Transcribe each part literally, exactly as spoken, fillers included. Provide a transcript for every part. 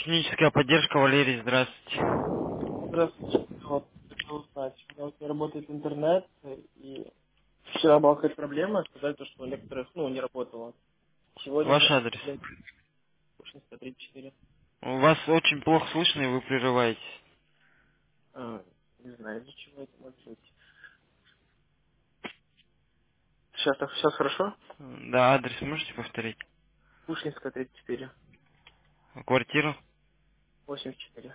Техническая поддержка, Валерий, здравствуйте. Здравствуйте. Вот, хотел узнать. У меня вот не работает интернет, и вчера была какая-то проблема, сказали, то, что у некоторых, ну, не работало. Сегодня Ваш мне адрес. отправили сто тридцать четыре. У вас очень плохо слышно, и вы прерываетесь. А, не знаю, для чего это может быть. Сейчас, так, сейчас хорошо? Да, адрес можете повторить? Пушкинская тридцать четыре. Квартиру? восемьдесят четыре.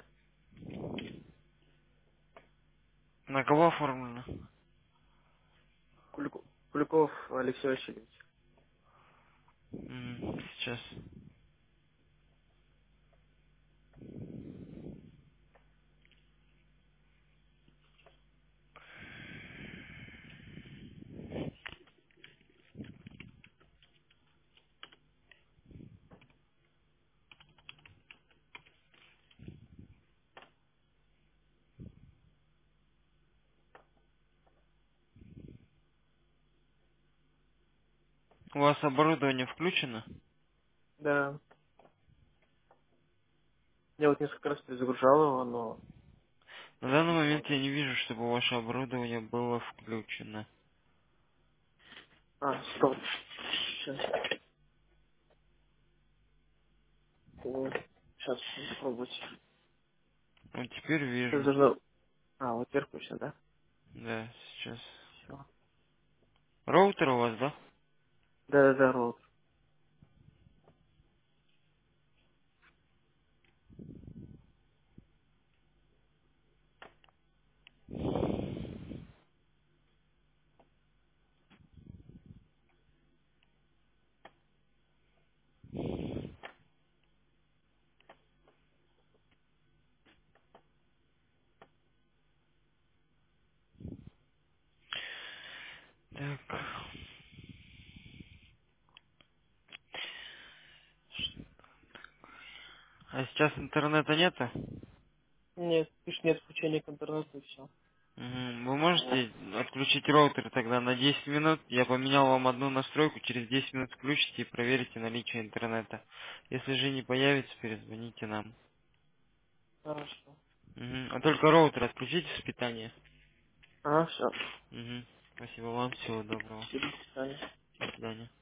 На кого оформлено? Кулик- Куликов Алексей Васильевич. М, Сейчас. У вас оборудование включено? Да. Я вот несколько раз перезагружал его, но На данный не момент я могу. не вижу, чтобы ваше оборудование было включено. А, стоп. Сейчас. Сейчас попробуйте. Вот теперь Сейчас вижу. должно... А, вот вверх точно, да? Да, сейчас. Все. Роутер у вас, да? Да-да-да, Ролл. Так. А сейчас интернета нету? Нет, пишет, нет включения к интернету и все. Мгм. Вы можете отключить роутер тогда на десять минут? Я поменял вам одну настройку, через десять минут включите и проверите наличие интернета. Если же не появится, перезвоните нам. Хорошо. Мгм. А только роутер отключите с питания. Ага, все. Мгм. Спасибо вам, всего доброго. Спасибо, до свидания. До свидания.